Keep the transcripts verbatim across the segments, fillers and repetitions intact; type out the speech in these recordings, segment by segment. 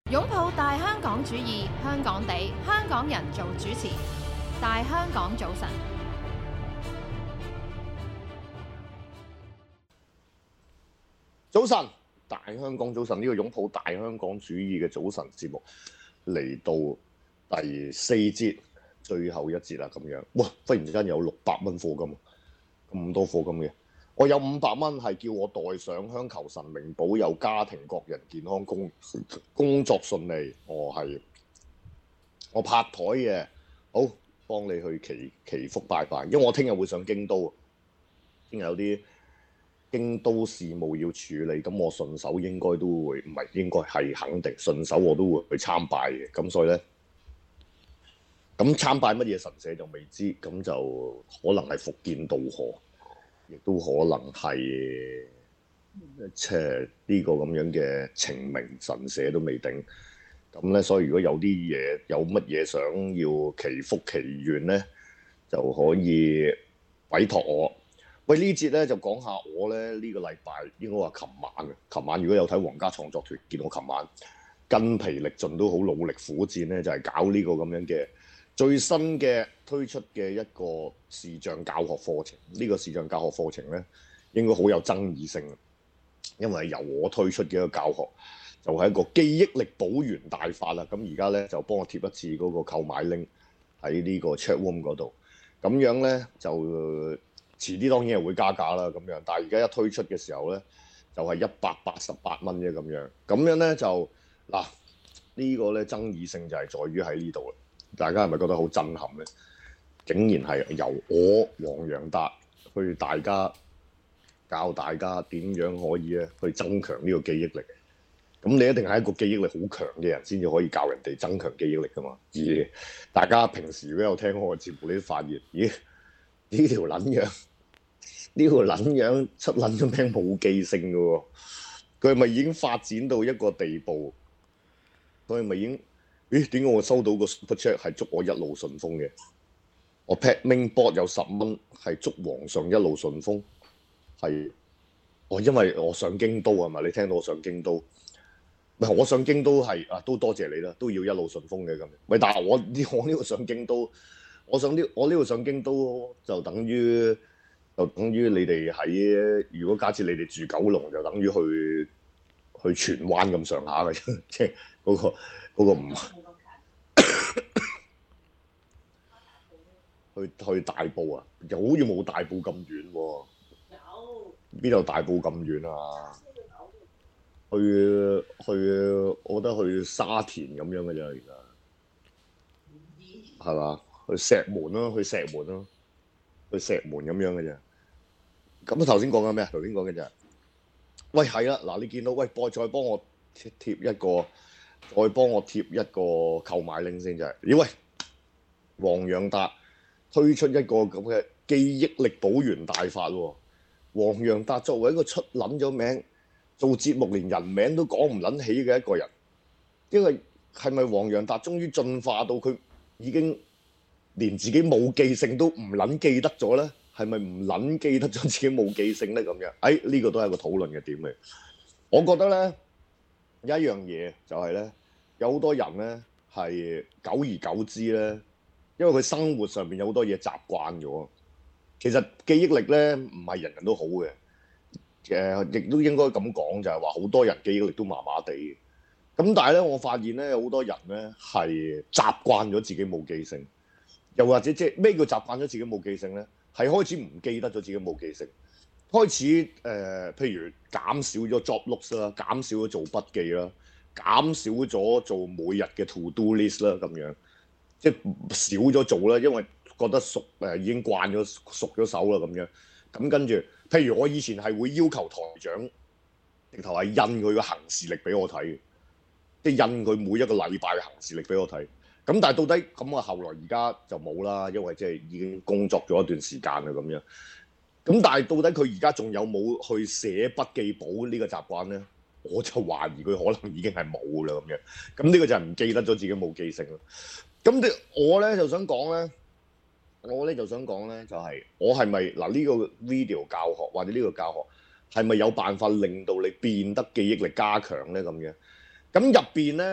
擁抱大香港主義，香港地，香港人做主持。大香港早晨， 早晨，大香港早晨，呢、這個擁抱大香港主義嘅早晨節目嚟到第四節最後一節啦，咁樣哇！忽然之間有六百蚊課金，咁多課金嘅，我有五百蚊係叫我代上香求神明保佑家庭各人健康工工作順利，我係我拍台嘅，好幫你去祈祈福拜拜，因為我聽日會上京都，聽日有啲京都事務要處理，咁我順手應該都會，唔係應該係肯定順手我都會去參拜嘅，咁所以咧，咁參拜乜嘢神社就未知，咁就可能係伏見稻荷，亦都可能係即係呢個咁樣嘅晴明神社都未定，咁咧所以如果有啲嘢有乜嘢想要祈福祈願咧，就可以委託我。喂，呢節咧就講下我咧呢、這個禮拜應該話琴晚啊，琴晚如果有睇皇家創作團，見我琴晚筋疲力盡都好努力苦戰咧，就係、是、搞呢個咁樣嘅最新嘅推出嘅一個視像教學課程。呢、這個視像教學課程咧應該好有爭議性，因為由我推出嘅一個教學就係、是、一個記憶力保元大法啦。咁而家咧就幫我貼一次嗰個購買 link 喺呢個 chat room 嗰度，咁樣咧就。呃遲啲當然係會加價啦，咁樣，但係而家一推出嘅時候咧，就係一百八十八蚊啫，咁樣，咁樣咧就嗱、這個、呢個咧爭議性就係在於喺呢度啦。大家係咪覺得好震撼咧？竟然係由我黃洋達去大家教大家點樣可以咧去增強呢個記憶力。咁你一定係一個記憶力好強嘅人先至可以教人哋增強記憶力噶嘛。而大家平時如果有聽我嘅節目，你都發現，咦呢條撚樣？呢個撚樣出撚咗名冇記性嘅喎，佢係咪已經發展到一個地步？佢係咪已經？咦？點解我收到個 super chat 係祝我一路順風嘅？我 pat main board 有十蚊係祝皇上一路順風，係哦，因為我上京都係咪？你聽到我上京都，唔係我上京都係啊，都多謝你啦，都要一路順風嘅咁。喂，但係我呢我呢個上京都，我上呢我呢度上京都就等於。就等於你哋喺，如果假設你哋住九龍，就等於去去荃灣咁上下嘅啫，即係嗰個嗰個唔去去大埔啊，又好似冇大埔咁遠喎。有邊度大埔咁遠啊？去去，我覺得去沙田咁樣嘅啫，而家係嘛？去石門咯，去石門咯，去石門咁樣嘅啫。咁頭先講緊咩啊？頭先講嘅就係，喂係啦，嗱你見到喂，再再幫我貼貼一個，再幫我貼一個購買 link 先就係，咦喂，黃洋達推出一個咁嘅記憶力保元大法喎。黃洋達作為一個出撚咗名，做節目連人名都講唔撚起嘅一個人，因為係咪黃洋達終於進化到佢已經連自己冇記性都唔撚記得咗咧？係咪唔撚記得咗自己冇記性咧？咁樣，誒呢、這個都係一個討論嘅點嚟。我覺得咧有一樣嘢就係咧，有好多人咧係久而久之咧，因為佢生活上邊有好多嘢習慣咗。其實記憶力咧唔係人人都好嘅，誒、呃、亦都應該咁講，就係話好多人記憶力都麻麻地嘅。咁但係咧，我發現咧有好多人咧係習慣咗自己冇記性，又或者即係咩叫習慣咗自己冇記性咧？係開始唔記得咗自己冇記性，開始誒、呃，譬如減少咗 job looks 啦，減少咗做筆記啦，減少咗做每日嘅 to do list 啦，咁樣即係少咗做啦，因為覺得熟誒、呃、已經慣咗熟咗手啦，咁樣咁跟住，譬如我以前係會要求台長直頭係印佢嘅行事歷俾我睇，即係印佢每一個禮拜嘅行事歷俾我睇。咁但係到底咁啊？後來而家就冇啦，因為即係已經工作咗一段時間啦咁樣。咁但係到底佢而家仲有冇去寫筆記簿呢個習慣咧？我就懷疑佢可能已經係冇啦咁樣。咁呢個就係唔記得咗自己冇記性啦。咁我咧就想講咧，我咧就想講咧就係、是、我係咪嗱呢個 video 教學或者呢個教學係咪有辦法令到你變得記憶力加強咧咁樣？咁入邊咧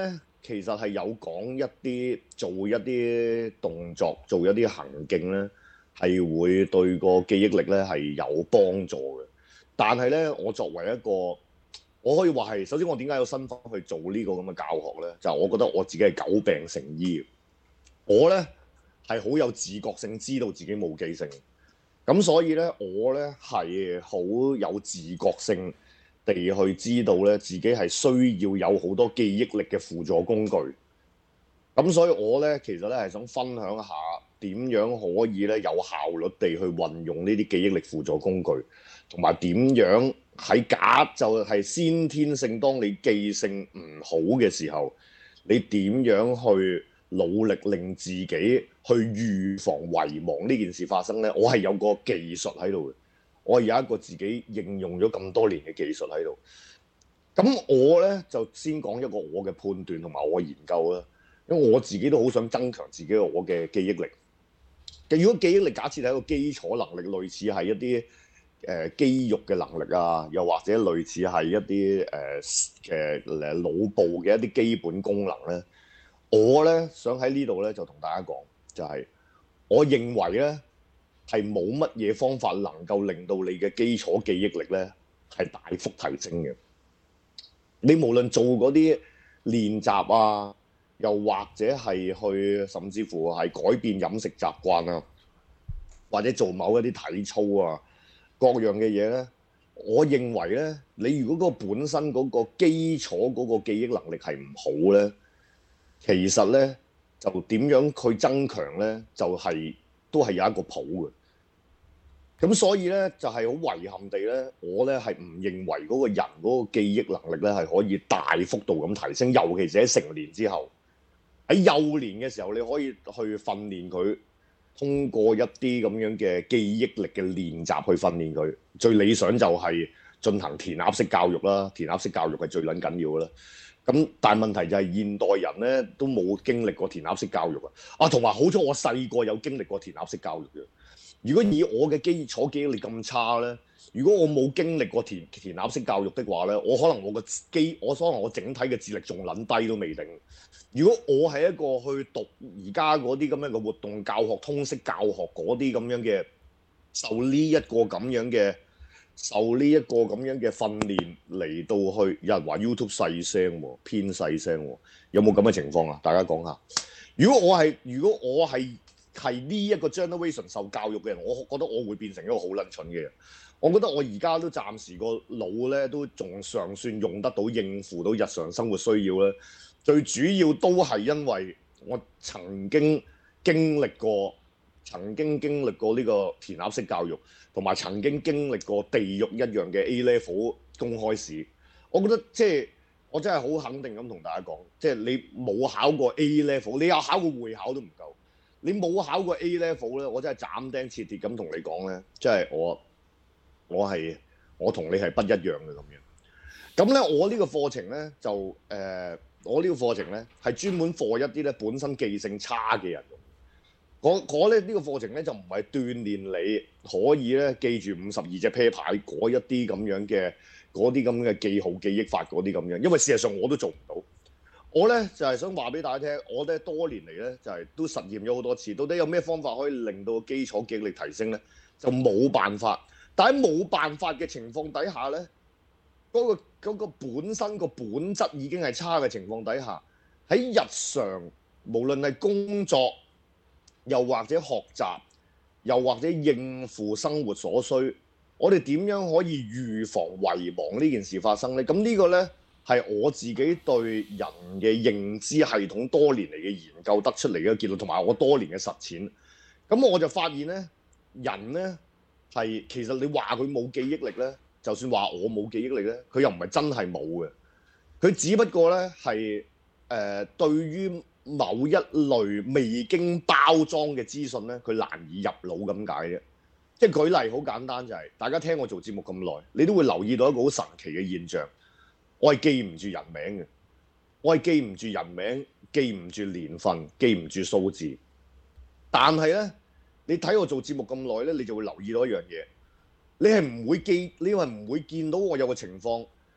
其實係有講一啲做一啲動作、做一啲行徑咧，係會對個記憶力咧係有幫助嘅。但係咧，我作為一個，我可以話係，首先我點解有身份去做呢個咁嘅教學咧？就係、我覺得我自己係久病成醫，我咧係好有自覺性，知道自己冇記性。咁所以咧，我咧係好有自覺性地去知道咧，自己係需要有好多記憶力嘅輔助工具。咁所以我咧其實咧係想分享下點樣可以咧有效率地去運用呢啲記憶力輔助工具，同埋點樣喺假就係先天性，當你記性唔好嘅時候，你點樣去努力令自己去預防遺忘呢件事發生呢？我係有個技術喺度嘅，我係有一個自己應用咗咁多年嘅技術喺度。咁我呢，就先講一個我嘅判斷同埋我嘅研究啦，因為我自己都好想增強自己我嘅記憶力。如果記憶力假設係一個基礎能力，類似係一啲誒、呃、肌肉嘅能力啊，又或者類似係一啲誒嘅誒腦部嘅一啲基本功能呢。我咧想喺呢度咧就同大家講，就係、是、我認為咧係冇乜嘢方法能夠令到你嘅基礎記憶力咧係大幅提升嘅。你無論做嗰啲練習啊，又或者係去甚至乎係改變飲食習慣啊，或者做某一啲體操啊，各樣嘅嘢咧，我認為咧，你如果嗰個本身嗰個基礎嗰個記憶能力係唔好咧，其實咧就點樣去增強咧，就係、是、都係有一個譜嘅。咁所以咧就係、是、好遺憾地咧，我咧係唔認為嗰個人嗰個記憶能力咧係可以大幅度咁提升，尤其是喺成年之後。喺幼年嘅時候，你可以去訓練佢，通過一啲咁樣嘅記憶力嘅練習去訓練佢。最理想就係進行填鴨式教育啦，填鴨式教育係最撚緊要嘅啦。咁但係問題就係現代人咧都冇經歷過填鴨式教育啊！啊，同埋好彩我細個有經歷過填鴨式教育嘅。如果以我嘅基礎記憶力咁差咧，如果我冇經歷過填填鴨式教育的話咧，我可能我個基我可能我整體嘅智力仲撚低都未定。如果我係一個去讀而家嗰啲咁樣嘅活動教學、通識教學嗰啲咁樣嘅，受呢一個咁樣嘅。受呢一個咁樣嘅訓練嚟到去，有人話 YouTube 細聲喎，偏細聲喎，有冇咁嘅情況啊？大家講下。如果我係如果我係係呢一個 generation 受教育嘅人，我覺得我會變成一個好撚蠢嘅人。我覺得我而家都暫時個腦咧都仲尚算用得到，應付到日常生活需要咧。最主要都係因為我曾經經歷過。曾經經歷過呢個填鴨式教育，同埋曾經經歷過地獄一樣嘅 A level 公開試。我覺得即係我真係好肯定咁同大家講，即係你冇考過 A level，你有考過會考都唔夠。你冇考過 A level 咧，我真係斬釘截鐵咁同你講咧，即係我我係我同你係不一樣嘅咁樣。咁咧，我呢個課程咧就誒、呃，我呢個課程咧係專門課一啲咧本身記性差嘅人。嗰咧呢個課程咧就唔係鍛鍊你可以咧記住五十二隻啤牌嗰一啲咁樣嘅嗰啲咁嘅記號記憶法嗰啲咁樣，因為事實上我都做唔到。我咧就係、是、想話俾大家聽，我咧多年嚟咧就係、是、都實驗咗好多次，到底有咩方法可以令到基礎記憶力提升咧？就冇辦法。但喺冇辦法嘅情況底下咧，嗰、那個那個本身個本質已經係差嘅情況底下，喺日常無論係工作，又或者學習，又或者應付生活所需，我哋點樣可以預防遺忘呢件事發生呢？咁呢個呢，係我自己對人嘅認知系統多年嚟嘅研究得出嚟嘅結論，同埋我多年嘅實踐。咁我就發現呢，人呢係其實你話佢冇記憶力呢，就算話我冇記憶力呢，佢又唔係真係冇嘅。佢只不過呢係誒、呃、對於某一類未經包裝嘅資訊咧，佢難以入腦咁解啫。即係舉例好簡單，就係、是、大家聽我做節目咁耐，你都會留意到一個好神奇嘅現象。我係記唔住人名嘅，我係記唔住人名，記唔住年份，記唔住數字。但係咧，你睇我做節目咁耐咧，你就會留意到一樣嘢，你係唔會記，你係唔會見到我有個情況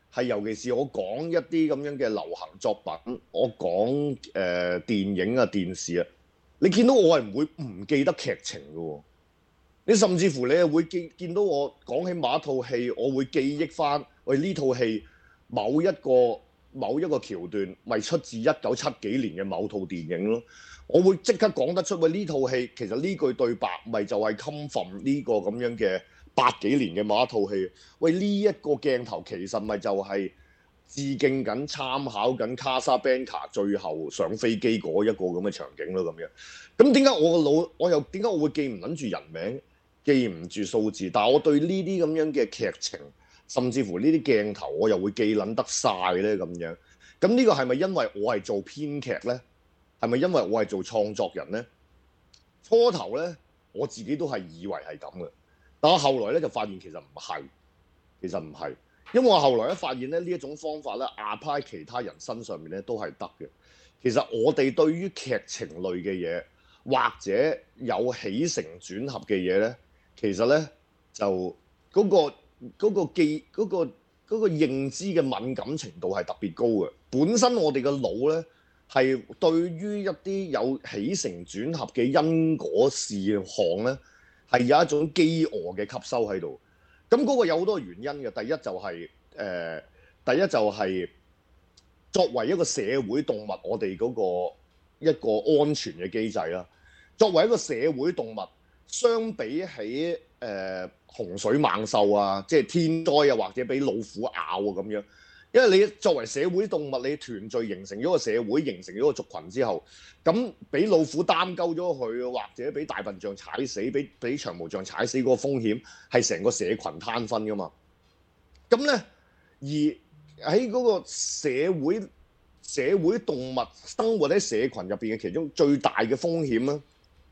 係尤其是我講一啲咁樣嘅流行作品，我講誒、呃、電影啊、電視啊，你見到我係唔會唔記得劇情嘅喎。你甚至乎你係會記見到我講起某一套戲，我會記憶翻喂呢套戲某一個某一個橋段，咪出自一九七幾年嘅某套電影咯。我會即刻講得出喂呢套戲其實呢句對白咪就係 come from 呢個咁樣嘅八幾年嘅某一套戲。喂呢一個鏡頭其實咪就係致敬緊、參考緊卡莎班卡最後上飛機嗰一個咁嘅場景咯咁樣。咁點解我個腦我又點解我會記唔撚住人名？記唔住數字，但係我對呢啲咁樣嘅劇情，甚至乎呢啲鏡頭，我又會記撚得晒咧咁樣。咁呢個係咪因為我係做編劇咧？係咪因為我係做創作人咧？初頭咧，我自己都係以為係咁嘅，但我後來咧就發現其實唔係，其實唔係，因為我後來咧發現咧呢一種方法咧，apply其他人身上面咧都係得嘅。其實我哋對於劇情類嘅嘢，或者有起承轉合嘅嘢咧。其實咧就嗰、嗰個嗰、嗰個記嗰、嗰個嗰、嗰個認知嘅敏感程度係特別高嘅。本身我哋嘅腦咧係對於一啲有起承轉合嘅因果事項咧係有一種飢餓嘅吸收喺度。咁嗰個有好多原因嘅。第一就係、是、誒、呃，第一就係作為一個社會動物，我哋嗰個一個安全嘅機制啦。作為一個社會動物。相比起誒、呃、洪水猛獸啊，即係天災啊，或者俾老虎咬啊咁樣，因為你作為社會動物，你團聚形成咗個社會，形成咗個族群之後，咁俾老虎擔鳩咗佢，或者俾大笨象踩死，俾俾長毛象踩死嗰個風險係成個社群攤分噶嘛。咁咧，而喺嗰個社會社會動物生活喺社群入邊嘅其中最大嘅風險咧。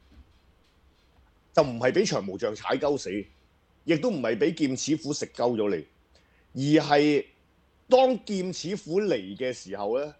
就唔係俾長毛象踩鳩死，亦都唔係俾劍齒虎食鳩咗你，而係當劍齒虎嚟嘅時候咧，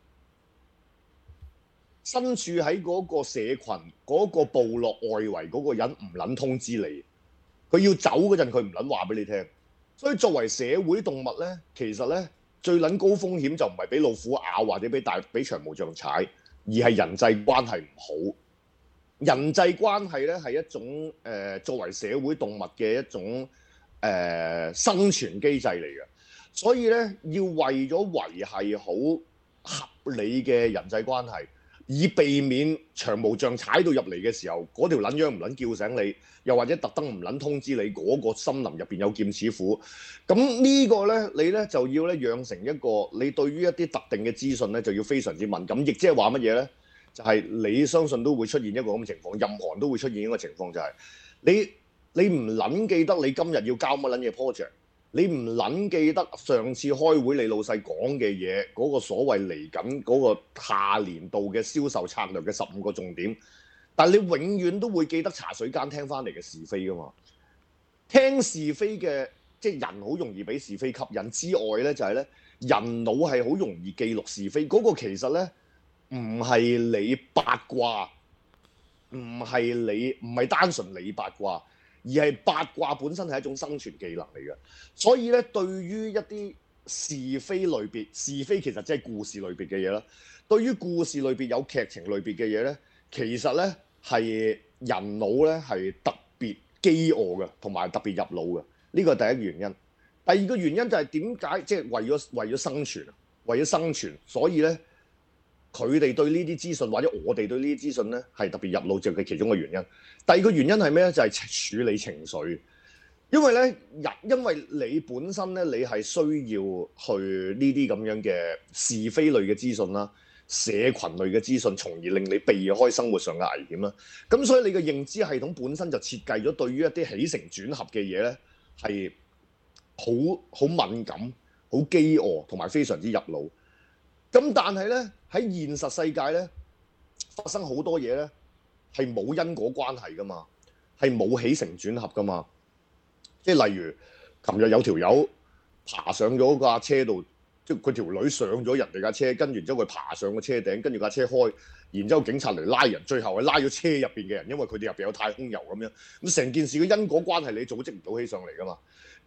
身處喺嗰個社群、嗰、嗰個部落外圍嗰個人唔撚通知你，佢要走嗰陣佢唔撚話俾你聽。所以作為社會動物咧，其實咧最撚高風險就唔係俾老虎咬或者俾大俾長毛象踩，而係人際關係唔好。人際關係咧係一種誒、呃、作為社會動物嘅一種誒、呃、生存機制嚟嘅，所以咧要為咗維係好合理嘅人際關係，以避免長毛象踩到入嚟嘅時候，嗰條撚樣唔撚叫醒你，又或者特登唔撚通知你嗰個森林入邊有劍齒虎，咁呢個咧你咧就要咧養成一個你對於一啲特定嘅資訊咧就要非常之敏感，亦即係話乜嘢咧？就係你相信都會出現一個咁嘅情況，任何人都會出現一個情況，就係你你唔撚記得你今日要交乜撚嘢 project，你唔撚記得上次開會你老細講嘅嘢，嗰個所謂嚟緊嗰個下年度嘅銷售策略嘅十五個重點，但係你永遠都會記得茶水間聽翻嚟嘅是非噶嘛。聽是非嘅即係人好容易俾是非吸引之外咧，就係咧人腦係好容易記錄是非，嗰個其實咧。唔係你八卦，唔係你唔係單純你八卦，而係八卦本身係一種生存技能嚟嘅。所以咧，對於一啲是非類別，是非其實即係故事類別嘅嘢啦。對於故事類別有劇情類別嘅嘢咧，其實咧係人腦咧係特別飢餓嘅，同埋特別入腦嘅。呢個係第一個原因。第二個原因就係點解即係為咗為咗生存，為咗生存，所以咧。佢哋對呢啲資訊，或者我哋對呢啲資訊咧，係特別入腦，就係其中嘅原因。第二個原因係咩咧？就係、是、處理情緒。因為咧，人因為你本身咧，你係需要去呢啲咁樣嘅是非類嘅資訊啦、社群類嘅資訊，從而令你避開生活上嘅危險啦。咁所以你嘅認知系統本身就設計咗對於一啲起承轉合嘅嘢咧，係好好敏感、好飢餓同埋非常之入腦。咁但係咧喺現實世界咧發生好多嘢咧係冇因果關係噶嘛，係冇起承轉合噶嘛。即係例如，琴日有條友爬上咗架車度，即係佢條女上咗人哋架車，跟住之後佢爬上個車頂，跟住架車開，然之後警察嚟拉人，最後係拉咗車入邊嘅人，因為佢哋入邊有太空油咁樣。咁成件事嘅因果關係你組織唔到起上嚟噶嘛。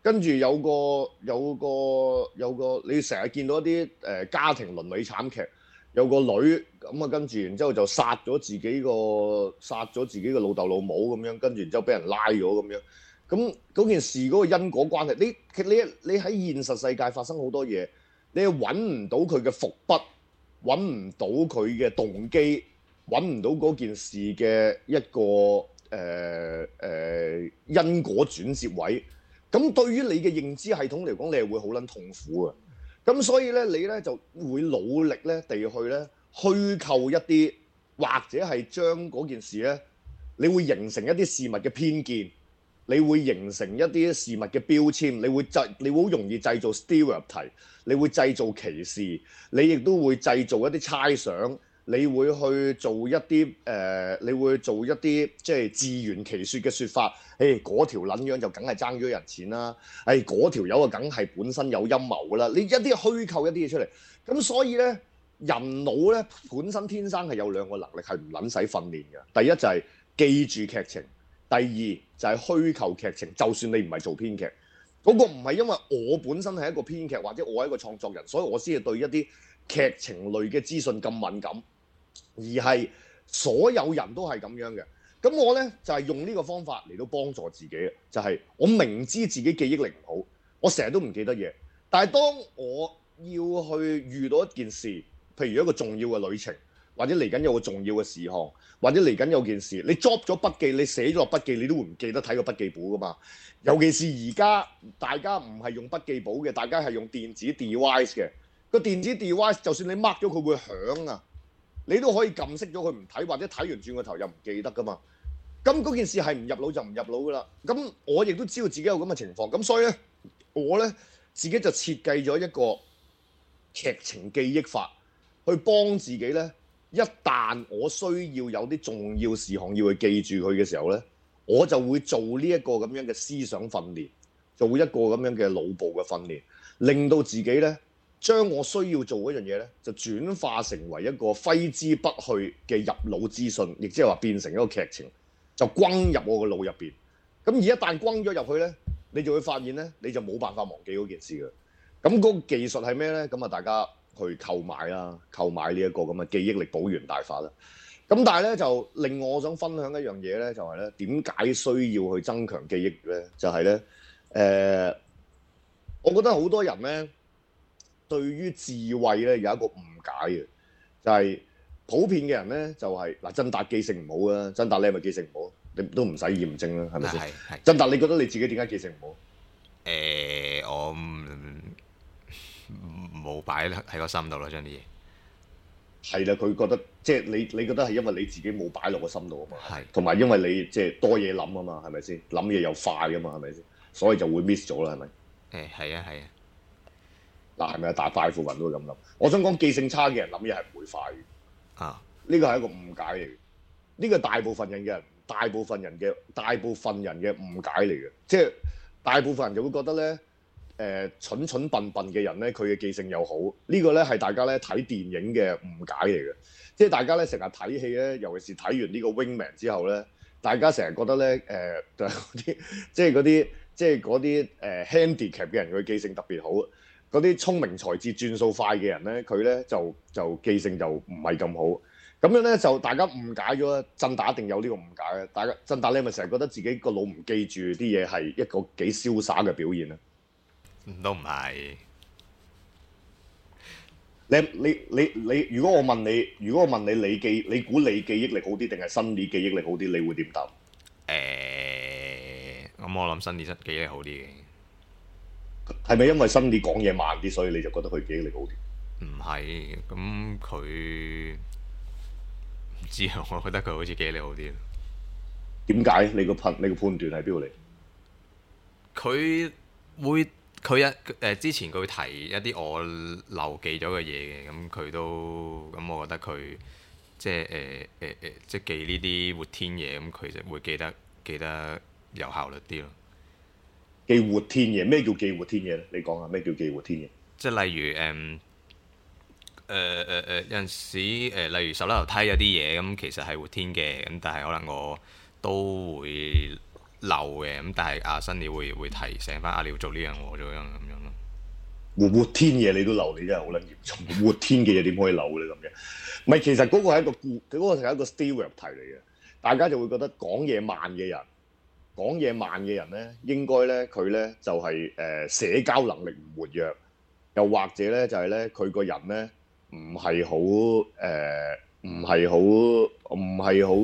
跟住有個有個有個，你成日見到一啲誒、呃、家庭倫理慘劇，有個女咁啊，跟住然之後就殺咗自己個殺咗自己個老豆老母咁樣，跟住然之後俾人拉咗咁樣。咁嗰件事嗰個因果關係，你你你喺現實世界發生好多嘢，你係揾唔到佢嘅伏筆，揾唔到佢嘅動機，揾唔到嗰件事嘅一個誒誒、呃呃、因果轉接位。咁對於你嘅認知系統嚟講，你係會好撚痛苦嘅。咁所以咧，你咧就會努力咧地去咧虛構一啲，或者係將嗰件事咧，你會形成一啲事物嘅偏見。你會形成一啲事物嘅標籤，你會製，你會好容易製造 stereotype，你會製造歧視，你亦都會製造一啲猜想，你會去做一啲誒、呃，你會做一啲即係自圓其説嘅説法。誒嗰條撚樣就梗係爭咗人錢啦，誒嗰條友啊梗係本身有陰謀㗎啦。你一啲虛構一啲嘢出嚟，咁所以咧，人腦咧本身天生係有兩個能力係唔撚使訓練嘅。第一就係記住劇情。第二就係、是、虛構劇情，就算你唔係做編劇，嗰、那個唔係因為我本身係一個編劇或者我係一個創作人，所以我先係對一啲劇情類嘅資訊咁敏感，而係所有人都係咁樣嘅。咁我呢，就係、是、用呢個方法嚟到幫助自己嘅，就係、是、我明知自己記憶力唔好，我成日都唔記得嘢，但係當我要去遇到一件事，譬如一個重要嘅旅程，或者嚟緊有個重要嘅事項，或者嚟緊有件事，你 drop 咗筆記，你寫咗落筆記，你都會唔記得睇個筆記簿噶嘛。尤其是而家大家唔係用筆記簿嘅，大家係用電子 device 嘅。個電子 device 就算你 mark 咗佢會響啊，你都可以撳熄咗佢唔睇，或者睇完轉個頭又唔記得噶嘛。咁嗰件事係唔入腦就唔入腦噶啦。咁我亦都知道自己有咁嘅情況，咁所以咧，我咧自己就設計咗一個劇情記憶法，去幫自己咧。一旦我需要有啲重要事項要去記住佢嘅時候呢，我就會做呢一個咁樣嘅思想訓練，做一個咁樣嘅腦部嘅訓練，令到自己呢將我需要做嗰樣嘢呢，就轉化成為一個揮之不去嘅入腦資訊，亦即係話變成一個劇情，就轟入我個腦入邊。咁而一旦轟咗入去呢，你就會發現呢，你就冇辦法忘記嗰件事嘅。咁嗰個技術係咩呢？咁啊，大家去購買啦，購買呢一個咁嘅記憶力保元大法啦。咁但係咧就令我想分享一樣嘢咧，就係咧點解需要去增強記憶力咧？就係咧誒，我覺得好多人咧對於智慧咧有一個誤解嘅，就係、是、普遍嘅人咧就係、是、嗱，曾達記性唔好啊，曾達你係咪記性唔好？你都唔使驗證啦，係咪先？曾達你覺得你自己點解記性唔好？ 誒、呃，我冇擺喺個心度咯，將啲嘢係啦，佢覺得即係你，你覺得係因為你自己冇擺落個心度啊嘛， 係同埋因為你即係多嘢諗啊嘛，係咪先？諗嘢又快啊嘛，係咪先？所以就會 miss 咗啦，係咪？ 誒係啊係啊， 嗱係咪啊？大大部分都會咁諗。我想講記性差嘅人諗嘢係唔會快嘅啊， 呢個係一個誤解嚟嘅。呢個大部分人嘅人，大部分人嘅大部分人嘅誤解嚟嘅，即係大部分人就會覺得咧。誒、呃、蠢蠢笨笨嘅人咧，佢嘅記性又好，這個、呢個咧係大家咧睇電影嘅誤解嚟嘅。即係大家咧成日睇戲咧，尤其是睇完呢個 Wingman 之後咧，大家成日覺得咧誒，啲即係嗰啲即係嗰啲誒 handicap 嘅人，佢記性特別好。嗰啲聰明才智轉數快嘅人咧，佢咧就就記性就唔係咁好。咁樣咧就大家誤解咗，曾達一定有呢個誤解嘅。大家曾達你咪成日覺得自己個腦唔記住啲嘢係一個幾瀟灑嘅表現啊？ 都唔係。 你你你你，如果我問你，如果我問你，你記你估你記憶力好啲定係新李記憶力好啲？你會點答？ 誒，咁我諗新李記憶力好啲嘅。 係咪因為新李講嘢慢啲，所以你就覺得佢記憶力好啲？ 唔係，咁佢唔知啊，我覺得佢好似記憶力好啲。 點解？你個判你個判斷喺邊度嚟？ 佢會。佢一誒之前佢會提一啲我漏記咗嘅嘢嘅，咁佢都咁，我覺得佢即係誒誒誒，即係記呢啲活天嘢，咁佢就會記得記得有效率啲咯。 記活天嘢，咩叫記活天嘢咧？你講下咩叫記活天嘢？ 即係例如誒誒誒誒有陣時誒、呃，例如十樓樓梯有啲嘢咁，其實係活天嘅，咁但係可能我都會漏嘅，咁但係阿新你會會提醒翻阿你要做呢樣我做呢樣咁樣咯。 活活天嘢你都漏，你真係好撚嚴重。活天嘅嘢點可以漏咧咁嘅？唔係，其實嗰個係一個故，嗰、嗰個係一個 stereotype 嚟嘅。大家就會覺得講嘢慢嘅人，講嘢慢嘅人咧，應該咧佢咧就係、是、誒、呃、社交能力唔活躍，又或者咧就係咧佢個人咧唔係好誒，唔係好唔係好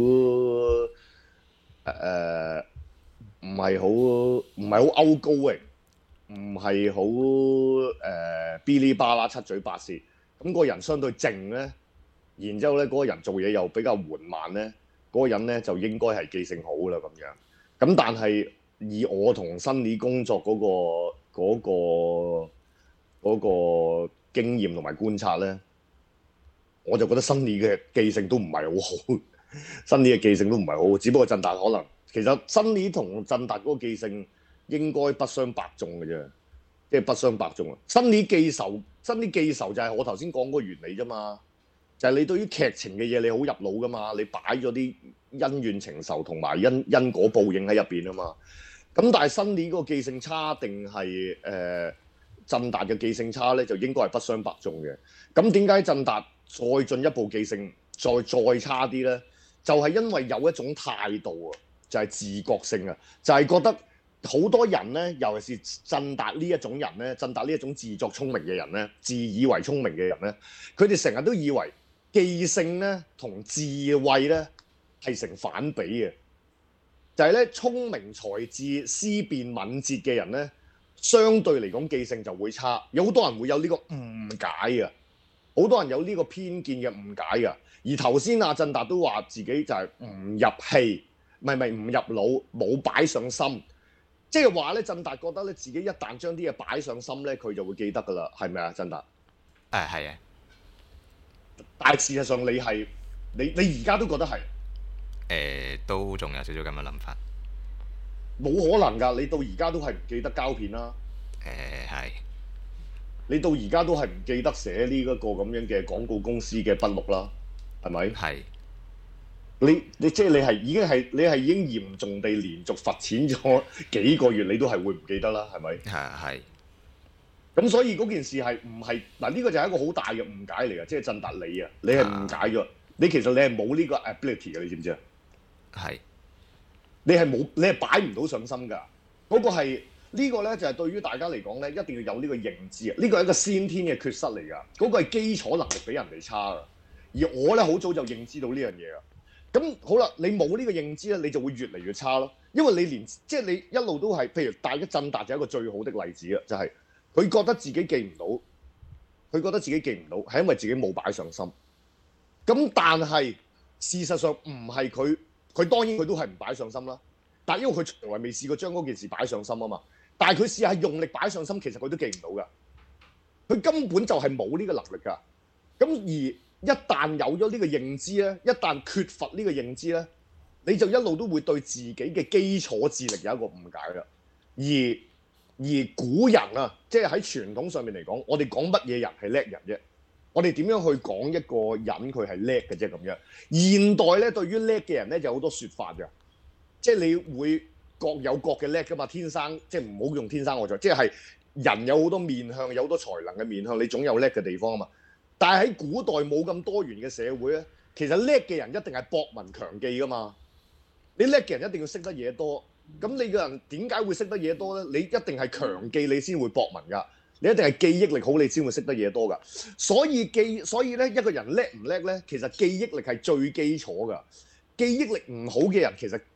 誒，唔係好唔係好 outgoing，唔係好誒嗶哩吧啦七嘴八舌，咁個人相對靜咧，然之後咧嗰個人做嘢又比較緩慢咧，嗰個人咧就應該係記性好啦咁樣。咁但係以我同新理工作嗰個嗰個嗰個經驗同埋觀察咧，我就覺得新理嘅記性都唔係好好，新理嘅記性都唔係好好，只不過振達可能其實新理同振達嗰個記性應該不相伯仲嘅啫，即係不相伯仲啊！新理記仇，新理記仇就係我頭先講嗰個原理啫嘛，就係你對於劇情嘅嘢你好入腦噶嘛，你擺咗啲恩怨情仇同埋因因果報應喺入邊啊嘛。咁但係新理嗰個記性差定係誒振達嘅記性差咧，就應該係不相伯仲嘅。咁點解振達再進一步記性再再差啲咧？就係因為有一種態度啊，就係自覺性啊，就係覺得好多人咧，尤其是振達呢一種人咧，振達呢一種自作聰明嘅人咧，自以為聰明嘅人咧，佢哋成日都以為記性咧同智慧咧係成反比嘅，就係咧聰明才智、思辨敏捷嘅人咧，相對嚟講記性就會差。有好多人會有呢個誤解啊，好多人有呢個偏見嘅誤解啊。而頭先阿振達都話自己就係唔入戲，唔係唔係唔入腦，冇擺上心。即係話咧，振達覺得咧自己一旦將啲嘢擺上心咧，佢就會記得㗎啦，係咪啊，振達？ 誒係啊， 但係事實上你係你你而家都覺得係？誒、 呃、都仲有少少咁嘅諗法。 冇可能㗎，你到而家都係唔記得膠片啦。 誒係、呃。 你到而家都係唔記得寫呢一個咁樣嘅廣告公司嘅筆錄啦，係咪？係。你你即係你係已經係你係已經嚴重地連續罰錢咗幾個月，你都係會唔記得啦，係咪？係係。咁所以嗰件事係唔係嗱？呢個就係一個好大嘅誤解嚟嘅，即係振達你啊，你係誤解咗。你其實你係冇呢個 ability 嘅，你知唔知啊？係。你係冇，你係擺唔到信心㗎。嗰個係呢個咧，就係對於大家嚟講咧，一定要有呢個認知啊！呢個係一個先天嘅缺失嚟㗎。嗰個係基礎能力比人哋差㗎。而我咧好早就認知到呢樣嘢啊。咁好啦，你冇呢個認知咧，你就會越嚟越差咯。因為你連即係你一路都係，譬如大家振達就係一個最好的例子啊，就係佢覺得自己記唔到，佢覺得自己記唔到，係因為自己冇擺上心。咁但係事實上唔係佢，佢當然佢都係唔擺上心啦。但係因為佢從來未試過將嗰件事擺上心啊嘛。但係佢試下用力擺上心，其實佢都記唔到㗎。佢根本就係冇呢個能力㗎。咁而一旦有咗呢個認知咧，一旦缺乏呢個認知咧，你就一路都會對自己嘅基礎智力有一個誤解啦。而而古人啊，即係喺傳統上面嚟講，我哋講乜嘢人係叻人啫？我哋點樣去講一個人佢係叻嘅啫？咁樣現代咧，對於叻嘅人咧，就有好多説法嘅，即係你會各有各嘅叻噶嘛。天生即係唔好用天生我材，即係人有好多面向，有好多才能嘅面向，你總有叻嘅地方啊嘛。但係喺古代冇咁多元嘅社會咧，其實叻嘅人一定係博聞強記噶嘛。你叻嘅人一定要識得嘢多，咁你個人點解會識得嘢多咧？你一定係強記，你先會博聞噶。你一定係記憶力好，你先會識得嘢多噶。所以記，所以咧一個人叻唔叻咧，其實記憶力係最基礎噶。記憶力唔好嘅人，其實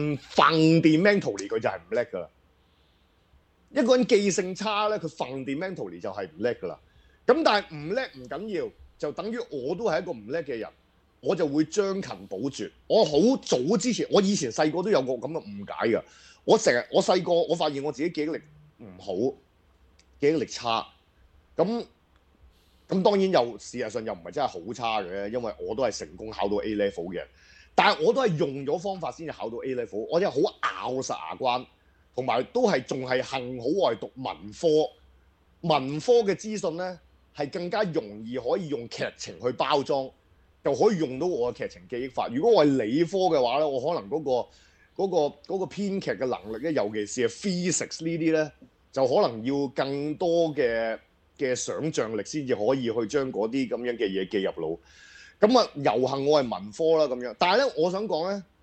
fundamentally 佢就係唔叻噶啦。一個人記性差咧，佢 fundamentally 就係唔叻噶啦。咁但係唔叻唔緊要，就等於我都係一個唔叻嘅人，我就會將勤補拙。我好早之前，我以前細個都有個咁嘅誤解㗎。我成日我細個，我發現我自己記憶力唔好，記憶力差。咁咁當然又事實上又唔係真係好差嘅，因為我都係成功考到 A level 嘅。但係我都係用咗方法先至考到 A level。我真係好咬實牙關，同埋都係仲係幸好我係讀文科，文科嘅資訊咧，係更加容易可以用劇情去包裝，就可以用到我嘅劇情記憶法。如果我係理科嘅話咧，我可能嗰個嗰、個嗰、個編劇嘅能力咧，尤其是係 physics 呢啲咧，就可能要更多嘅嘅想像力先至可以去將嗰啲咁樣嘅嘢記入腦。咁啊，遊行我係文科啦咁樣，但係咧，我想講咧，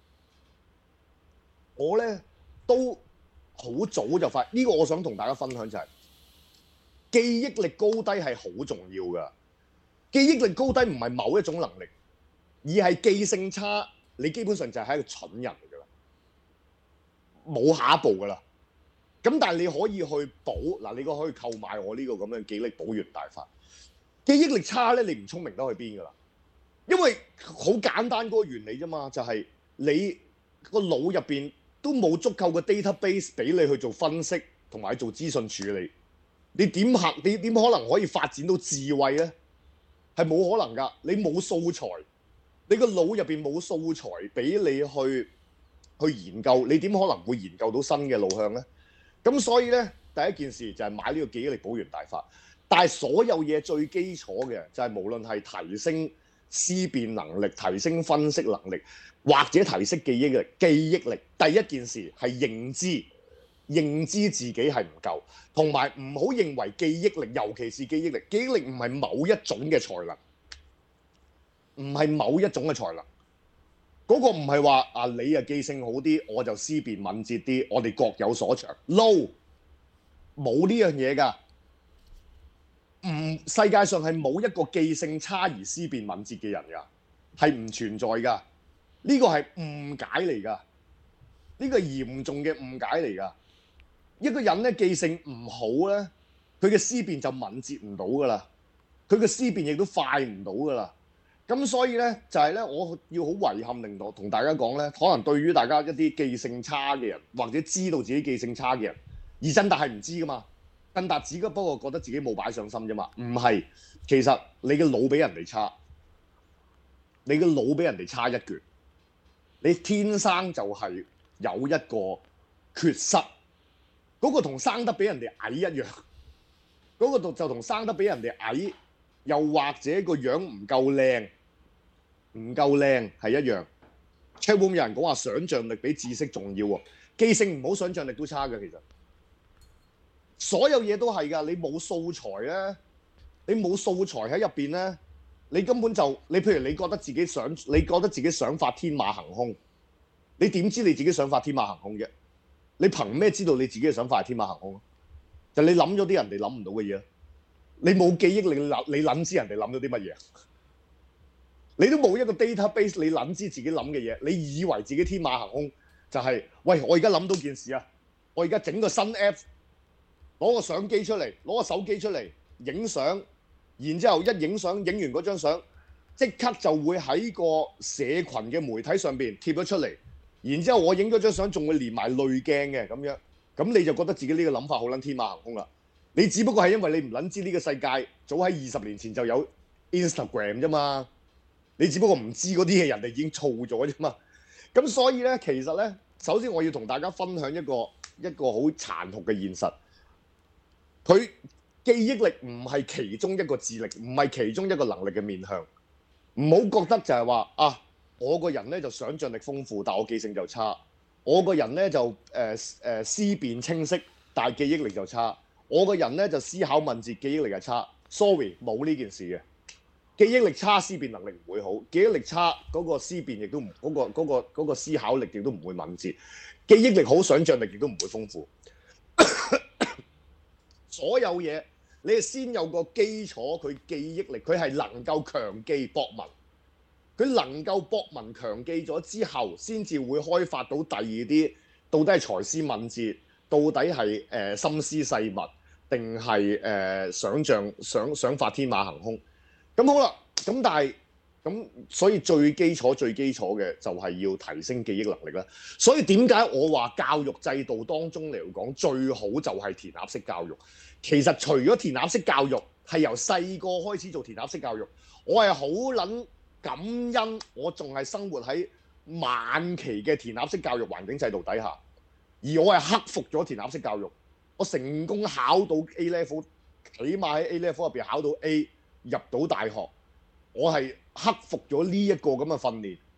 我咧都好早就發呢、呢個，我想同大家分享就係、是、記憶力高低係好重要㗎。記憶力高低唔係某一種能力，而係記性差，你基本上就係一個蠢人嚟㗎啦，冇下一步㗎啦。咁但係你可以去補嗱，你個可以購買我呢個咁樣記憶力補完大法。記憶力差咧，你唔聰明得去邊㗎啦？因為好簡單嗰個原理啫嘛，就係、是、你個腦入邊都冇足夠嘅 database 俾你去做分析同埋做資訊處理。你點行？你點可能可以發展到智慧咧？係冇可能㗎。你冇素材，你個腦入邊冇素材俾你去去研究，你點可能會研究到新嘅路向咧？咁所以咧，第一件事就係買呢個記憶力補完大法。但係所有嘢最基礎嘅就係無論係提升思辨能力、提升分析能力，或者提升記憶力。記憶力第一件事係認知，認知自己係唔夠，同埋唔好認為記憶力，尤其是記憶力，記憶力唔係某一種嘅才能，唔係某一種嘅才能。嗰、那個唔係話啊，你啊記性好啲，我就思辨敏捷啲，我哋各有所長。No， 冇呢樣嘢㗎。唔，世界上係冇一個記性差而思辨敏捷嘅人㗎，係唔存在㗎。呢個係誤解嚟㗎，呢個係嚴重嘅誤解嚟㗎。一個人咧記性唔好咧，佢嘅思辨就敏捷唔到㗎啦，佢嘅思辨亦都快唔到㗎啦。咁所以咧就係咧，我要好遺憾令到同大家講咧，可能對於大家一啲記性差嘅人，或者知道自己記性差嘅人，而真但係唔知㗎嘛。更達只不過覺得自己冇擺上心啫嘛，唔係，其實你嘅腦比人哋差，你嘅腦比人哋差一橛，你天生就係有一個缺失，嗰、那個同生得比人哋矮一樣，嗰、那個就同生得比人哋矮，又或者個樣唔夠靚，唔夠靚係一樣。Chatroom 有人講話想像力比知識重要喎，記性唔好，想像力都差嘅其實。所有嘢都係㗎，你冇素材咧，你冇素材喺入邊咧，你根本就你譬如你覺得自己想，你覺得自己想法天馬行空，你點知你自己想法天馬行空啫？你憑咩知道你自己嘅想法係天馬行空？就你諗咗啲人哋諗唔到嘅嘢，你冇記憶力，你諗你諗知人哋諗咗啲乜嘢？你都冇一個 database， 你諗知自己諗嘅嘢，你以為自己天馬行空就係、是、喂，我而家諗到件事啊，我而家整個新 app。攞個相機出嚟，攞個手機出嚟影相，然之後一影相，影完嗰張相，即刻就會喺個社群嘅媒體上邊貼咗出嚟。然之後我影嗰張相仲會連埋濾鏡嘅咁樣，咁你就覺得自己呢個諗法好撚天馬行空啦。你只不過係因為你唔撚知呢個世界早喺二十年前就有 Instagram 啫嘛，你只不過唔知嗰啲嘢人哋已經做咗啫嘛。咁所以咧，其實咧，首先我要同大家分享一個一個好殘酷嘅現實。佢記憶力唔係其中一個智力，唔係其中一個能力嘅面向。唔好覺得就係話啊，我個人咧就想像力豐富，但我記性就差；我個人咧就誒誒、呃呃、思辨清晰，但係記憶力就差；我個人咧就思考敏捷，記憶力係差。Sorry， 冇呢件事嘅。記憶力差，思辨能力唔會好；記憶力差，嗰、嗰個思辨亦都唔嗰、嗰個嗰、嗰個嗰個、思考力亦都唔會敏捷。記憶力好，想像力亦都唔會豐富。所有嘢你係先有個基礎，佢記憶力佢係能夠強記博文，佢能夠博文強記咗之後，先至會開發到第二啲，到底係才思敏捷，到底係誒、呃、心思細密，定係誒想像想想法天馬行空。咁好啦，咁但係咁，所以最基礎最基礎嘅就係要提升記憶能力啦。所以點解我話教育制度當中嚟講最好就係填鴨式教育？其實除咗填鴨式教育係由細個開始做填鴨式教育，我係好撚感恩，我仲係生活喺晚期嘅填鴨式教育環境制度底下，而我係克服咗填鴨式教育，我成功考到 A level， 起碼喺 A level 入邊考到 A 入到大學，我係克服咗呢一個咁嘅訓練。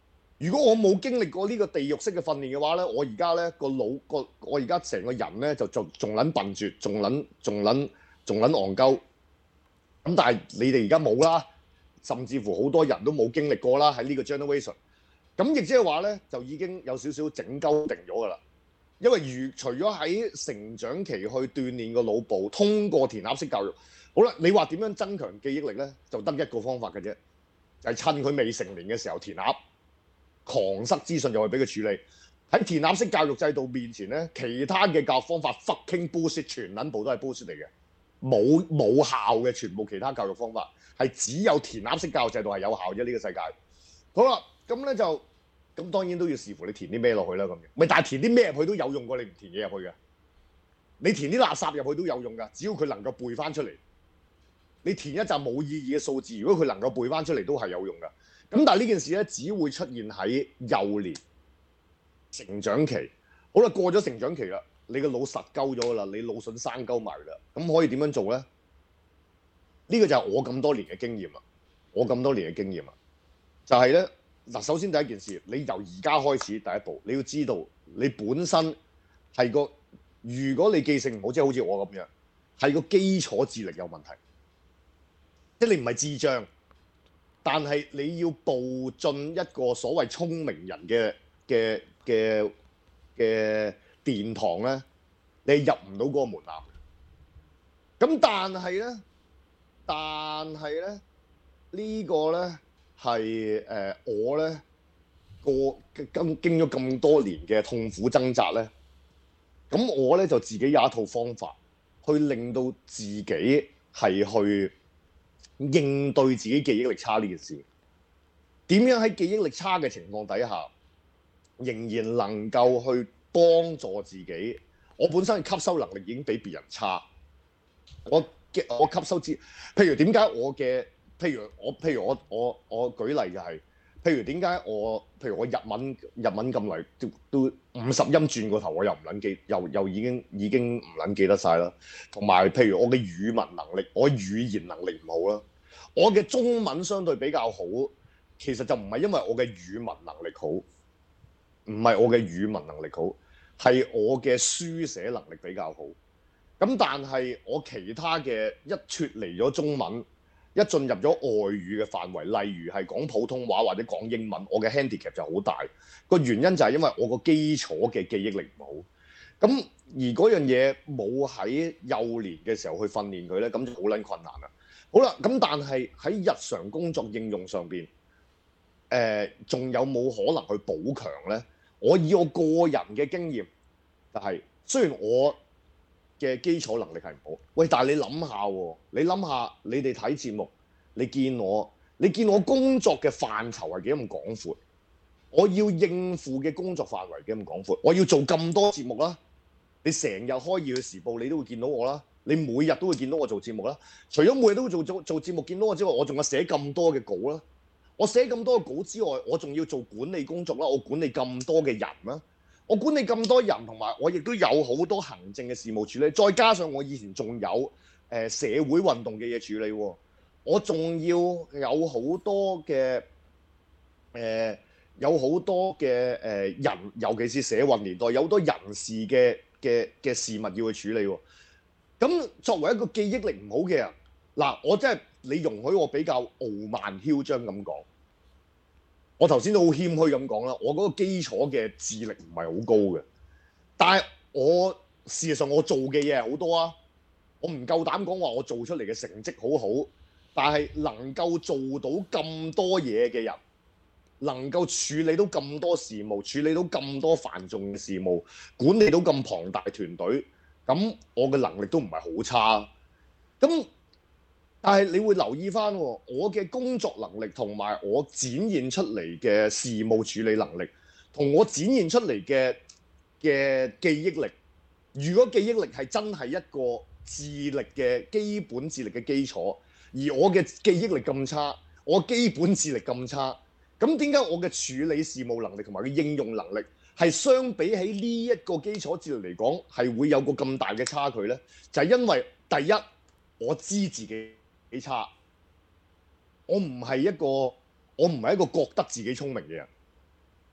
如果我冇經歷過呢個地獄式嘅訓練嘅話咧，我而家咧個腦個我而家成個人咧就仲仲撚笨拙，仲撚仲撚仲撚戇鳩。咁但係你哋而家冇啦，甚至乎好多人都冇經歷過啦喺呢個 generation。咁亦即係話咧，就已經有少少整鳩定咗㗎啦。因為如除咗喺成長期去鍛鍊個腦部，通過填鴨式教育，好啦，你話點樣增強記憶力咧？就得一個方法嘅啫，就係趁佢未成年嘅時候填鴨，狂塞資訊就會俾佢處理。喺填鴨式教育制度面前咧，其他嘅教育方法 fucking bullshit，全撚部都係 bullshit 嚟嘅，冇冇效嘅，全部其他教育方法係只有填鴨式教育制度係有效啫。呢個世界好啦，咁咧就。咁當然都要視乎你填啲咩落去啦，咁樣。咪但係填啲咩入去都有用過你唔填嘢入去嘅。你填啲垃圾入去都有用㗎，只要佢能夠背翻出嚟。你填一紮冇意義嘅數字，如果佢能夠背翻出嚟都係有用㗎。咁但係呢件事咧，只會出現喺幼年成長期。好啦，過咗成長期啦，你個腦實鳩咗啦，你腦筍生鳩埋啦。咁可以點樣做咧？呢、呢個就係我咁多年嘅經驗啦。我咁多年嘅經驗啊，就係、是、咧。嗱，首先第一件事，你由而家開始第一步，你要知道你本身係個，如果你記性唔好，即係好似我咁樣，係個基礎智力有問題，即係你唔係智障，但係你要步進一個所謂聰明人嘅嘅嘅嘅殿堂咧，你入唔到嗰個門檻。咁但係咧，但係咧呢個咧。係誒、呃、我咧過經經咗咁多年嘅痛苦掙扎咧，咁我咧就自己有一套方法去令到自己係去應對自己記憶力差呢件事。點樣喺記憶力差嘅情況底下，仍然能夠去幫助自己？我本身嘅吸收能力已經比別人差，我嘅我吸收之，譬如點解我嘅？譬如我，譬如我，我我舉例就係、是，譬如點解我，譬如我日文日文咁嚟都都五十音轉個頭，我又唔撚記，又又已經已經唔撚記得晒啦。同埋譬如我嘅語文能力，我語言能力唔好啦，我嘅中文相對比較好，其實就唔係因為我嘅語文能力好，唔係我嘅語文能力好，係我嘅書寫能力比較好。咁但係我其他嘅一脫離咗中文，一進入咗外語嘅範圍，例如係講普通話或者講英文，我嘅 handicap 就好大。個原因就係因為我個基礎嘅記憶力唔好。咁而嗰樣嘢冇喺幼年嘅時候去訓練佢咧，咁就好撚困難啦。好啦，咁但係喺日常工作應用上邊，誒、呃、仲有冇可能去補強咧？我以我個人嘅經驗，就係、是、雖然我嘅基礎能力係唔好，喂！但係你諗下喎，你諗下你哋睇節目，你見我，你見我工作嘅範疇係幾咁廣闊，我要應付嘅工作範圍幾咁廣闊，我要做咁多節目啦。你成日開《熱血時報》，你都會見到我啦。你每日都會見到我做節目啦。除咗每日都會做做做節目見到我之外，我仲有寫咁多嘅稿啦。我寫咁多嘅稿之外，我仲要做管理工作啦。我管理咁多嘅人啦。我管理咁多人，同埋我亦都有好多行政嘅事務處理，再加上我以前仲有誒、呃、社會運動嘅嘢處理喎，我仲要有好多嘅誒、呃、有好多嘅誒、呃、人，尤其是社運年代有好多人事嘅嘅嘅事物要去處理喎。咁作為一個記憶力唔好嘅人，嗱，我真係你容許我比較傲慢囂張咁講。我頭先都好謙虛咁講啦，我嗰個基礎嘅智力唔係好高嘅，但係我事實上我做嘅嘢係好多啊，我唔夠膽講話我做出嚟嘅成績好好，但係能夠做到咁多嘢嘅人，能夠處理到咁多事務，處理到咁多繁重嘅事務，管理到咁龐大團隊，咁我嘅能力都唔係好差，咁。但係你會留意翻，我嘅工作能力同埋我展現出嚟嘅事務處理能力，同我展現出嚟嘅嘅記憶力，如果記憶力係真係一個智力嘅基本智力嘅基礎，而我嘅記憶力咁差，我基本智力咁差，咁點解我嘅處理事務能力同埋嘅應用能力係相比起呢一個基礎智力嚟講係會有個咁大嘅差距呢？就係因為第一，我知自己幾差，我唔係一個我唔係一個覺得自己聰明嘅人，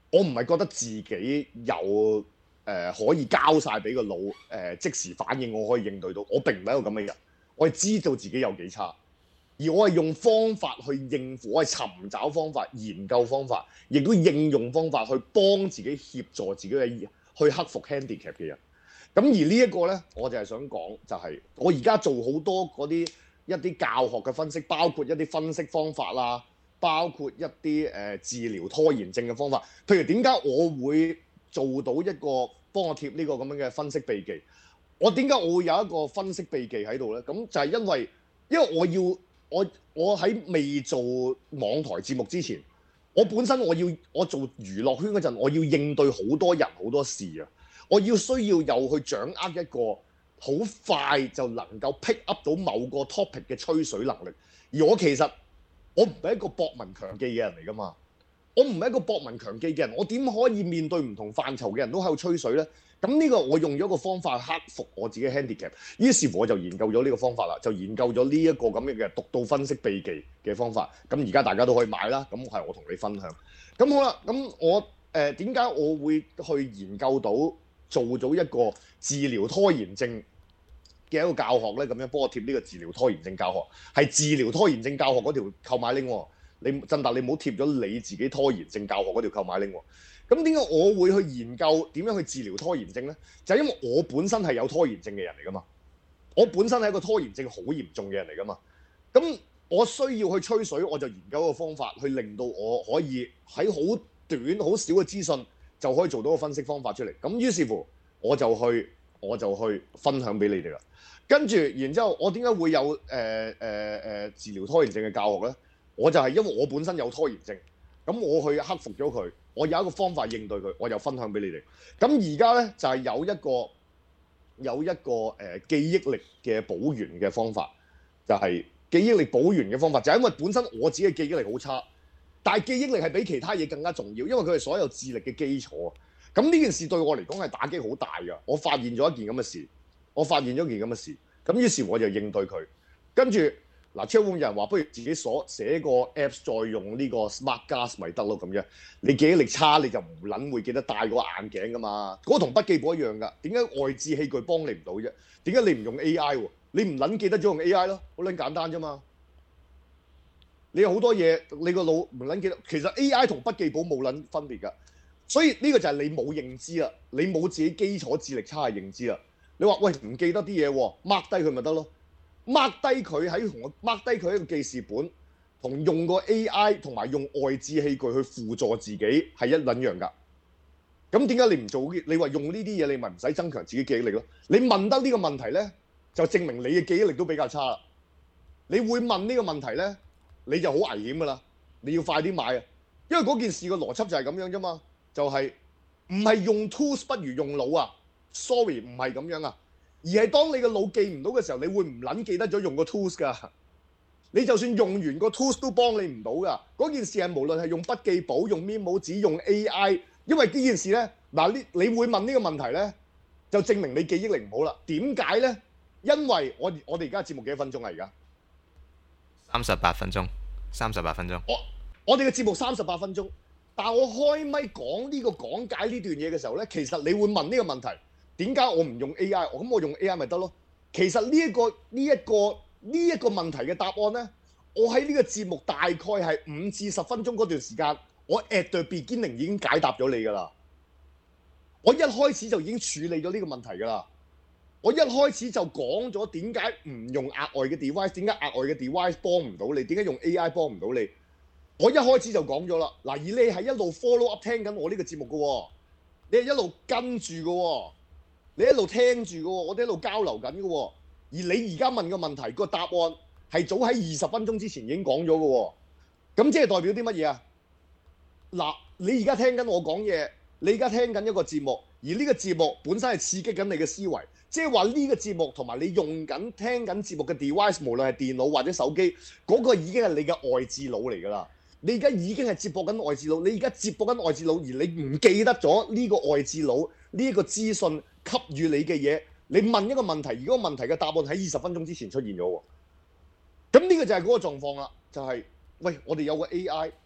我唔係覺得自己有誒、呃、可以交晒俾個腦誒、呃、即時反應，我可以應對到。我並唔係一個咁嘅人，我係知道自己有幾差，而我係用方法去應付，我係尋找方法、研究方法，亦都應用方法去幫自己協助自己嘅去克服 handicap 嘅人。咁而呢一個呢，我就係想講就係、是、我而家做好多嗰啲一啲教學嘅分析，包括一啲分析方法啦。包括一啲誒、呃、治療拖延症嘅方法，譬如點解我會做到一個幫我貼呢個咁樣嘅分析秘技？我點解我會有一個分析秘技喺度呢？咁就係因為因為我要我我喺未做網台節目之前，我本身我要我做娛樂圈嗰陣，我要應對好多人好多事啊！我要需要有去掌握一個好快就能夠 pick up 到某個 topic 嘅吹水能力，而我其實我唔係一個博聞強記嘅人嚟㗎嘛，我唔係一個博聞強記嘅人，我點可以面對唔同範疇嘅人都喺度吹水呢？咁呢個我用咗個方法克服我自己 handicap， 於是乎我就研究咗呢個方法啦，就研究咗呢一個咁樣嘅獨到分析秘技嘅方法。咁而家大家都可以買啦，咁係我同你分享。咁好啦，咁我誒點解我會去研究到做咗一個治療拖延症嘅一個教學咧？咁樣幫我貼呢個治療拖延症教學，係治療拖延症教學嗰條購買 link 喎。你振達，你唔好貼咗你自己拖延症教學嗰條購買 link 喎。咁點解我會去研究點樣去治療拖延症呢？就係因為我本身係有拖延症嘅人嚟噶嘛，我本身係一個拖延症好嚴重嘅人嚟噶嘛。咁我需要去吹水，我就研究個方法去令到我可以喺好短好少嘅資訊就可以做到個分析方法出嚟。咁於是乎我就去我就去分享俾你哋啦。跟住然之後，我點解會有誒誒誒治療拖延症嘅教學呢？我就係因為我本身有拖延症，咁我去克服咗佢，我有一個方法應對佢，我就分享俾你哋。咁而家呢，就係、是、有一個有一個誒、呃、記憶力嘅補完嘅方法，就係、是、記憶力補完嘅方法，就係、是、因為本身我自己嘅記憶力好差，但係記憶力係比其他嘢更加重要，因為佢係所有智力嘅基礎。咁呢件事對我嚟講係打擊好大㗎。我發現咗一件咁嘅事，我發現咗一件咁嘅事，咁於是我就應對佢，跟住。嗱，超會有人話，不如自己所寫個 Apps 再用呢個 Smart Glass 咪得咯咁樣。你記憶力差你就唔撚會記得戴個眼鏡噶嘛。嗰個同筆記簿一樣㗎。點解外置器具幫你唔到啫？點解你唔用 A I 喎？你唔撚記得咗用 A I 咯？好撚簡單啫嘛。你有好多嘢，你個腦唔撚記得。其實 A I 同筆記簿冇撚分別㗎。所以呢個就係你冇認知啦，你冇自己基礎智力差嘅認知啦。你話喂唔記得啲嘢喎，mark 低佢咪得咯？mark 低佢喺同我 mark 低佢一個記事本，同用個 A I 同埋用外置器具去輔助自己係一撚樣㗎。咁點解你唔做？你話用呢啲嘢，你咪唔使增強自己記憶力咯。你問得呢個問題咧，就證明你嘅記憶力都比較差啦。你會問呢個問題咧，你就好危險㗎啦。你要快啲買啊，因為嗰件事個邏輯就係咁樣啫嘛，就係唔係用 tools 不如用腦啊。Sorry， 唔係咁樣啊。而係當你個腦記唔到嘅時候，你會唔撚記得咗用個 tools 㗎？你就算用完個 tools 都幫你唔到㗎。嗰件事係無論係用筆記簿、用 memo 紙、用 A I， 因為呢件事咧，嗱呢你會問呢個問題咧，就證明你記憶力唔好啦。點解咧？因為我我哋而家節目幾多分鐘啊？而家三十八分鐘，三十八分鐘。 我我哋嘅節目三十八分鐘，但係我開咪講呢個講解呢段嘢嘅時候咧，其實你會問呢個問題。點解我唔用 A I？ 咁我用 A I 咪得咯？其實呢、這、一個呢一、這個呢一、這個問題嘅答案呢，我喺呢個節目大概係五至十分鐘嗰段時間，我 at the beginning 已經解答咗你㗎啦。我一開始就已經處理咗呢個問題㗎啦。我一開始就講咗點解唔用額外嘅 device， 點解額外嘅 device 幫唔到你，點解用 A I 幫唔到你。我一開始就講咗啦。嗱，而你係一路 follow up 聽緊我呢個節目㗎喎，你係一路跟住㗎喎。你一路聽住嘅喎，我哋一路交流緊嘅喎，而你而家問嘅問題個答案係早喺二十分鐘之前已經講咗嘅喎，咁即係代表啲乜嘢啊？嗱，你而家聽緊我講嘢，你而家聽緊一個節目，而呢個節目本身係刺激緊你嘅思維，即係話呢個節目同埋你用緊聽緊節目嘅 device， 無論係電腦或者手機，嗰個已經係你嘅外置腦嚟㗎啦。你而家已經係接駁緊外置腦，你而家接駁緊外置腦，而你唔記得咗呢個外置腦呢一個資訊給予你嘅嘢，你問一個問題，而嗰個問題嘅答案喺二十分鐘之前出現咗喎。咁呢個就係嗰個狀況啦，就係、是、喂，我哋有個 A I，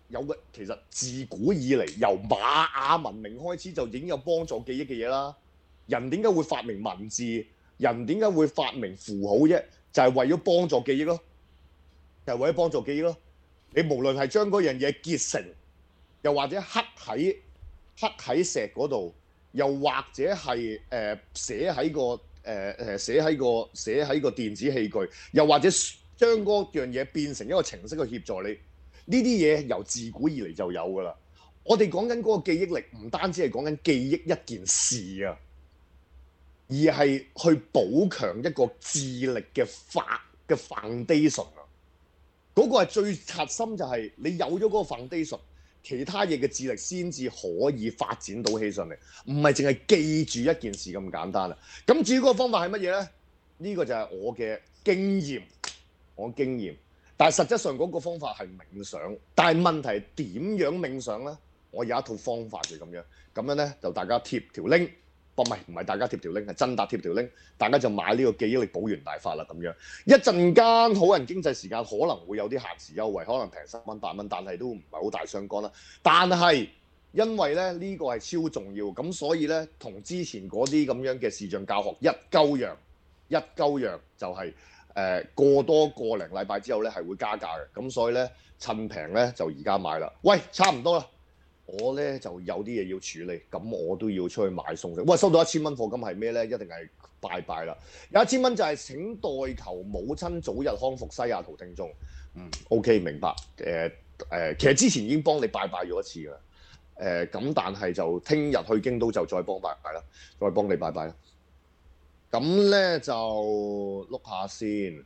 有嘅，其實自古以嚟由瑪雅文明開始就已經有幫助記憶嘅嘢啦。人點解會發明文字？人點解會發明符號啫？就係、是、為咗幫助記憶咯，就係、是、為咗幫助記憶咯。你無論係將嗰樣嘢結成，又或者刻喺刻喺石嗰度，又或者係誒、呃、寫喺個誒誒、呃、寫喺個寫喺個電子器具，又或者將嗰樣嘢變成一個程式去協助你。呢啲嘢由自古以嚟就有㗎啦。我哋講緊嗰個記憶力，唔單止係講緊記憶一件事啊，而係去補強一個智力嘅發嘅 foundation 啊。嗰個係最核心，就係你有咗嗰個 foundation，其他嘢嘅智力先至可以發展到起上嚟，唔係淨係記住一件事咁簡單啦。咁至於嗰個方法係乜嘢咧？呢、呢個就係我嘅經驗，我經驗。但係實質上嗰個方法係冥想，但係問題係點樣冥想咧？我有一套方法嘅咁樣，咁樣咧就大家貼條 link，唔係唔係大家貼條 link，係真達貼條 link，大家就買呢個記憶力保元大法啦咁樣。一陣間好人經濟時間可能會有啲限時優惠，可能平三蚊八蚊，但係都唔係好大相干啦。但係因為咧呢、呢個係超重要，咁所以咧同之前嗰啲咁樣嘅視像教學一鳩樣，一鳩樣就係、是。誒、呃、過多個零禮拜之後咧係會加價嘅，咁所以咧趁平咧就而家買啦。喂，差唔多啦，我咧就有啲嘢要處理，咁我都要出去買餸食。喂，收到一千蚊課金係咩咧？一定係拜拜啦！有一千蚊就係請代求母親早日康復，西雅圖聽眾。嗯 ，OK 明白。誒、呃、誒、呃，其實之前已經幫你拜拜咗一次啦。誒、呃、咁，但係就聽日去京都就再幫拜拜啦，再幫你拜拜啦。咁咧就碌下先，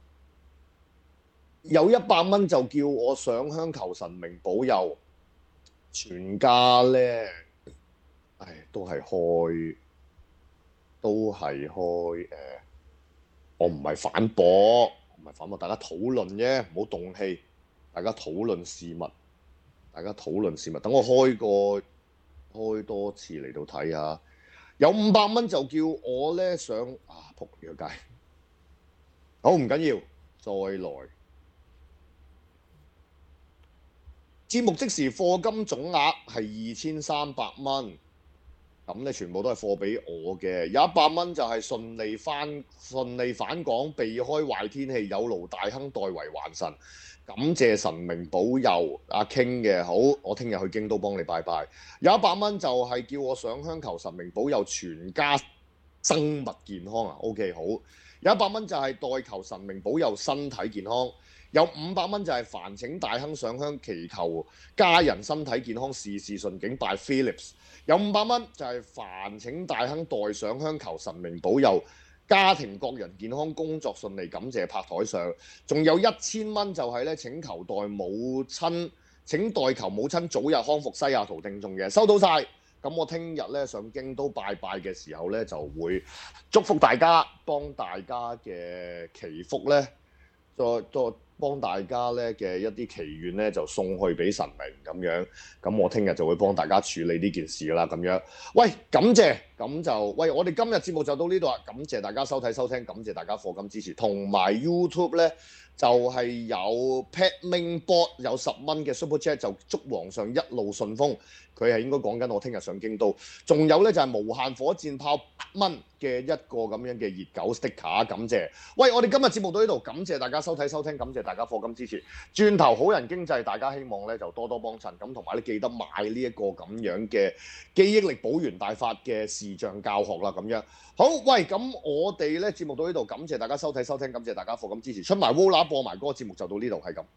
有一百蚊就叫我上香求神明保佑，全家咧，唉，都係開，都係開誒、呃，我唔係反駁，唔係反駁，大家討論啫，唔好動氣，大家討論事物，大家討論事物，等我開個開多次嚟到睇下。有五百蚊就叫我咧上啊仆你個街，好唔緊要，再來節目即時課金總額係二千三百蚊，咁咧全部都係貨俾我嘅。有一百蚊就係順利翻順利返港，避開壞天氣，有勞大亨代為還神。感謝神明保佑，阿傾嘅好，我聽日去京都幫你拜拜。有一百蚊就係叫我上香求神明保佑全家生物健康啊 ，OK 好。有一百蚊就係代求神明保佑身體健康。有五百蚊就係煩請大亨上香祈求家人身體健康，事事順境拜 Philips。有五百蚊就係煩請大亨代上香求神明保佑家庭各人健康，工作順利，感謝拍台上。仲有一千蚊就係咧請求代母親，請代求母親早日康復，西雅圖聽眾嘅收到晒。咁我聽日咧上京都拜拜嘅時候咧就會祝福大家，幫大家嘅祈福咧，再再幫大家咧嘅一啲祈願咧就送去俾神明咁樣。咁我聽日就會幫大家處理呢件事啦咁樣。喂，感謝，咁就喂，我哋今日節目就到呢度啦。感謝大家收睇收聽，感謝大家課金支持，同埋 YouTube 咧就係、是、有 Padming Board 有十蚊嘅 Super Chat， 就祝皇上一路順風。佢係應該講緊我聽日上京都。仲有咧就係、是、無限火箭炮八蚊嘅一個咁樣嘅熱狗 sticker， 感謝。喂，我哋今日節目到呢度，感謝大家收睇收聽，感謝大家課金支持。轉頭好人經濟，大家希望咧就多多幫襯，咁同埋咧記得買呢一個咁樣嘅記憶力保元大法嘅視像教學啦，咁樣。好，喂，咁我哋咧節目到呢度，感謝大家收睇收聽，感謝大家課金支持。出埋 Wola 播埋嗰個節目就到呢度，係咁。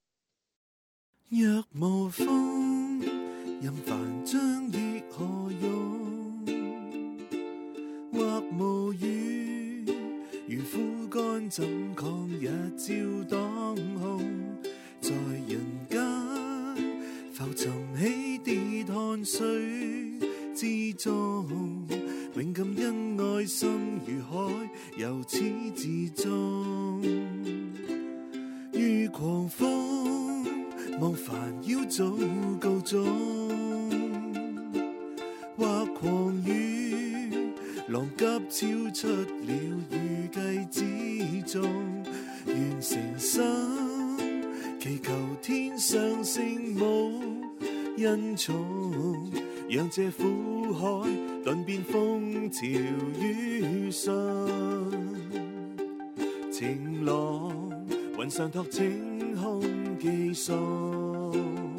若無風，任凡將亦何用？或無雨，如枯乾怎抗日照當空？在人間浮沉起跌汗水之中，永感恩愛心如海，由始至終。於狂風望煩擾早告終，或狂雨浪急超出了預計之中，願誠心祈求天上聖母恩寵，讓這苦海頓變風潮雨順，晴朗雲上托晴空寄送，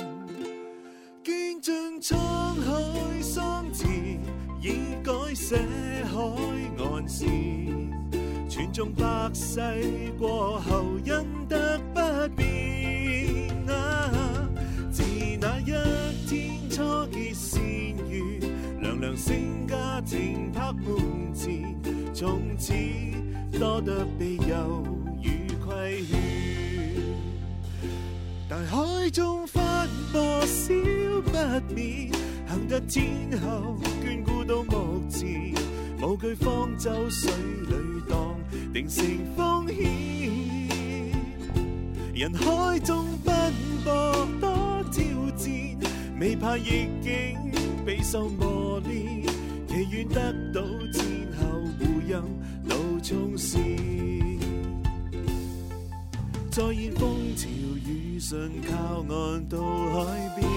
見盡滄海桑田，已改寫海岸線，傳頌百世過後恩德不變啊！自那一天初結善緣，娘娘聖家庭拍門前，從此多得庇佑與規勸。大海中翻波小不免，幸得天后眷顧到目前，無懼方舟水裏蕩，定成風險。人海中奔波多挑戰，未怕逆境備受磨練，祈願得到天后護佑路衝線，再現風潮雨順，靠岸到海邊。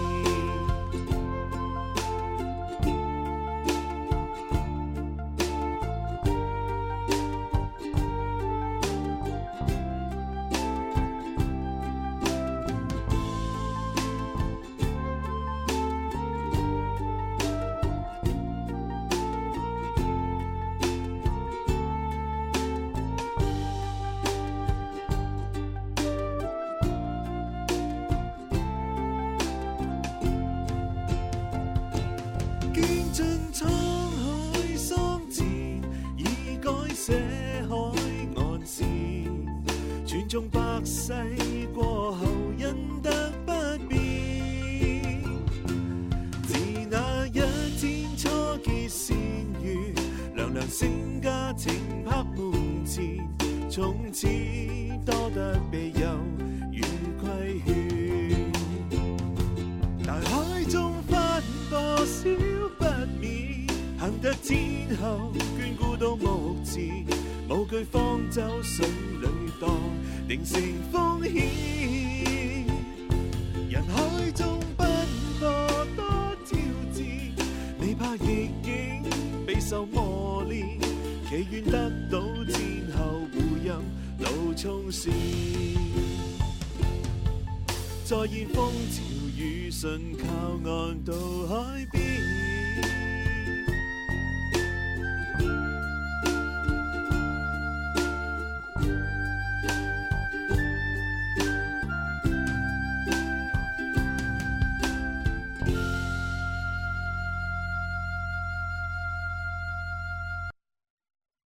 百世過後恩德不變，自那一天初結善緣，娘娘聖家庭拍門前，從此多得庇佑與規勸。大海中翻波小不免，幸得天后眷顧到目前，無懼方舟水裏蕩，定成風險。人海中奔波多挑戰，未怕逆境備受磨練，祈願得到天后護佑路衝線，再現風潮雨順，靠岸到海邊。